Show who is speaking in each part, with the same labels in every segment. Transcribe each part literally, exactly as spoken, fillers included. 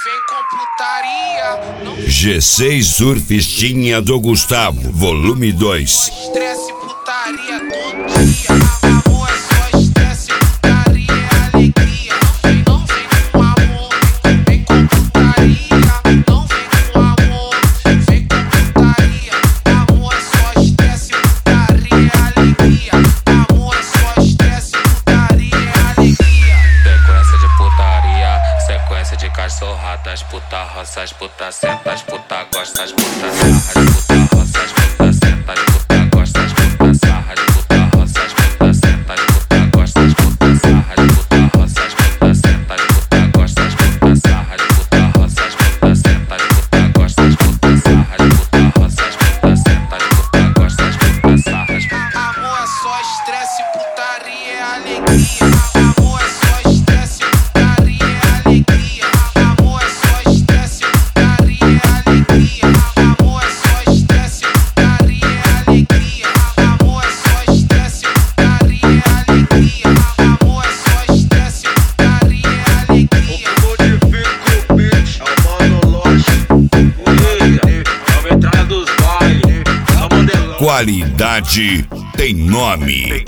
Speaker 1: vem com putaria. Não
Speaker 2: G seis Surfistinha do Gustavo, volume dois.
Speaker 1: estresse, putaria todo dia. Amor é só estresse, putaria é alegria. Não vem, não vem com amor, vem com putaria. Não vem com amor, vem com putaria. Amor é só estresse, putaria é alegria. Amor é só estresse, putaria é alegria.
Speaker 3: Sequência de putaria, sequência de cachorradas, puta roça, as puta senta, as puta gosta, as puta sarra, as puta roça, as puta senta, as puta gosta, as puta sarra, as puta roça, as puta senta, as puta gosta, as puta sarra, as puta roça, as puta senta, as puta gosta, as puta sarra, as puta roça, as puta senta, as puta gosta, as puta sarra, as puta roça, as puta senta, as puta gosta, as puta sarra, as puta.
Speaker 1: Amor é só estresse, putaria é alegria. Amor é só estresse, putaria é alegria. Amor é só estresse, putaria é alegria. Amor é só estresse, putaria é alegria. Amor é só estresse, putaria é alegria. Amor é só estresse, putaria é alegria.
Speaker 4: Modifica o beat, é o Mano Loche. É a entrada dos bailes, é o modelão.
Speaker 2: Qualidade tem nome.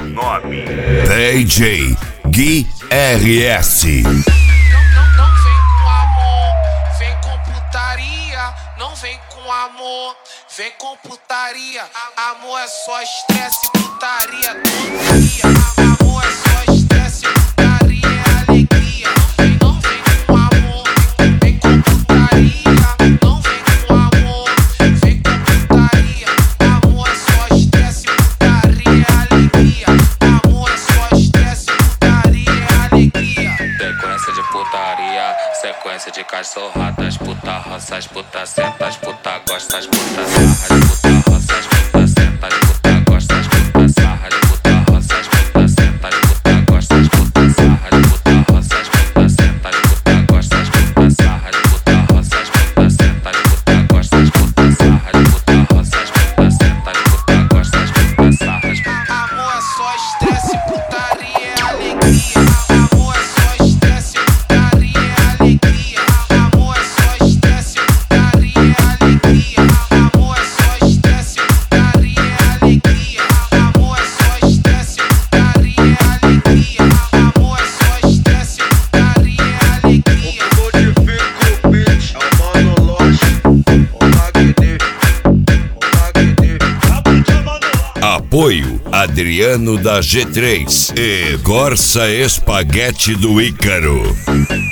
Speaker 2: D J Gui R S.
Speaker 1: Não, não, não vem com amor, vem com putaria. Não vem com amor, vem com putaria. Amor é só estresse, putaria todo dia. Amor é só estresse, putaria é alegria. Não vem, não vem com amor, vem com putaria. Não vem com amor, vem com putaria. Amor é só estresse, putaria é alegria. Amor é só estresse, putaria é alegria.
Speaker 3: Sequência de putaria, sequência de cachorradas, puta roça, as puta senta, as puta gosta, as puta sarra, as puta roça, as puta senta, as puta gosta, as puta sarra, as puta roça, as puta senta, as puta gosta, as puta sarra, as puta roça, as puta senta, as puta gosta, as puta sarra, as puta roça, as puta senta, as puta gosta, as puta sarra, as puta roça, as puta senta, as puta gosta, as puta sarra, as puta.
Speaker 1: Amor é só estresse, putaria é alegria. Amor é só estresse, putaria é alegria. Amor é só estresse, putaria é alegria. Amor é só estresse, putaria é alegria. Amor é só estresse, putaria é alegria. Amor é só estresse, putaria é alegria.
Speaker 4: Modifica o beat, é o Mano Loche. O Magni, o Magni.
Speaker 2: Apoio Adriano da G três e Corsa Espaguete do Ícaro.